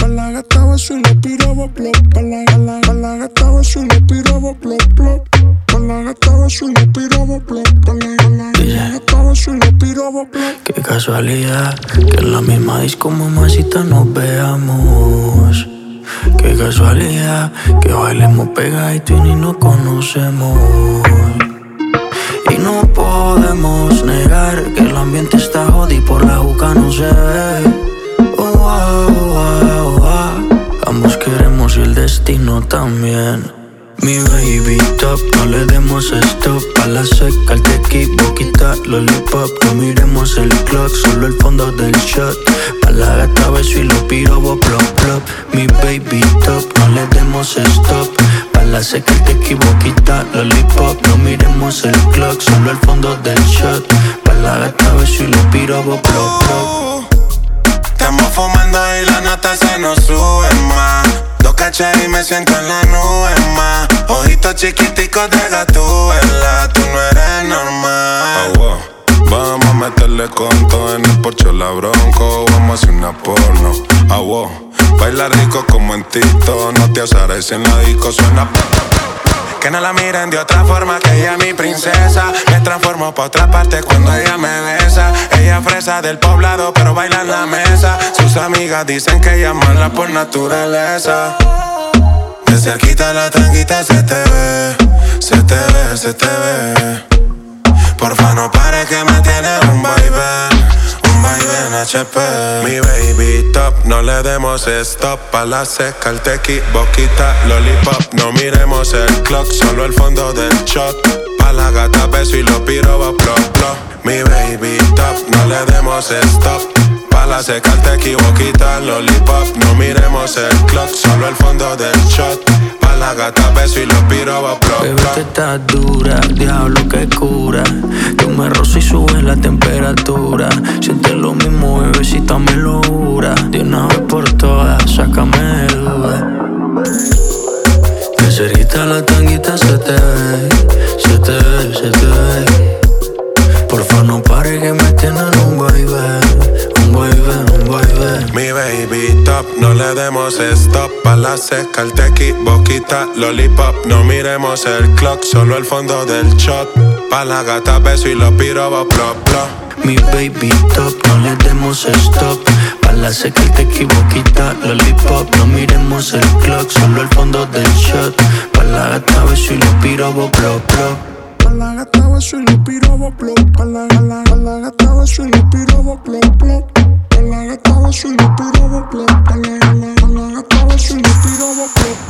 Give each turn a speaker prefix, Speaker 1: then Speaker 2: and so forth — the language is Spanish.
Speaker 1: la gata beso y le piraba plop. Pa' la gata beso y le piraba plop, plop. Pa' la gata beso y le piraba plop. Pa' la gata beso y le piraba plop.
Speaker 2: Qué casualidad que en la misma disco, mamacita, nos veamos. Qué casualidad que bailemos pegadito y ni nos conocemos. Y no podemos negar que el ambiente está jodido, por la juca no se ve. Ambos queremos y el destino también. Mi baby top, no le demos stop. A la seca, el tequi, boquita, lollipop. No miremos el clock, solo el fondo del shot. Pa' la gata beso y lo pirobo, plop, plop. Mi baby top, no le demos stop. Pa' la seca, el tequi, boquita, lollipop. No miremos el clock, solo el fondo del shot. Pa' la gata beso y lo pirobo, plop, plop.
Speaker 3: Estamos fumando y la nota se nos sube más. Dos cachas y me siento en la nube más. Ojitos chiquiticos de gatúbela, tú no eres normal.
Speaker 4: Vamos a meterle con todo en el porche la bronco. Vamos a hacer una porno. Baila rico como en Tito. No te azares si en la disco suena.
Speaker 3: Que no la miren de otra forma, que ella es mi princesa. Me transformo pa' otra parte cuando ella me besa. Ella fresa del poblado, pero baila en la mesa. Sus amigas dicen que ella es mala por naturaleza. De cerquita la tanguita se te ve, se te ve, se te ve. Porfa no pares que me tienes un vaivén HP. Mi baby top, no le demos stop. Pa' la seca, el tequi, boquita, lollipop. No miremos el clock, solo el fondo del shot. Pa' la gata beso y lo pirobo, plop, plop. Mi baby top, no le demos stop. Pa' la seca, el tequi, boquita, lollipop. No miremos el clock, solo el fondo del shot. Pa' la gata beso y lo pirobo, plop,
Speaker 2: Bebé,
Speaker 3: plop.
Speaker 2: te estás dura, diablo que cura. Yo me rozo y sube la temperatura. Sientes lo mismo, bebecita, me lo jura. De una vez por todas, sácame de duda. De cerquita la tanguita se te ve, se te ve, se te ve. Porfa no pares que me tienen un vaivén.
Speaker 3: Mi baby top, no le demos stop. Pa' la seca, el tequi, boquita, lollipop. No miremos el clock, solo el fondo del shot. Pa' la gata beso y lo pirobo, plop, plop.
Speaker 2: Mi baby top, no le demos stop. Pa' la seca, el tequi, boquita, lollipop. No miremos el clock, solo el fondo del shot. Pa' la gata beso y lo pirobo, plop, plop.
Speaker 1: Pa' la gata beso y le piraba plop. Pa' la gata beso y le piraba plop, plop. Pa' la gata beso y le piraba plop. Pa' la gata beso y le piraba plop.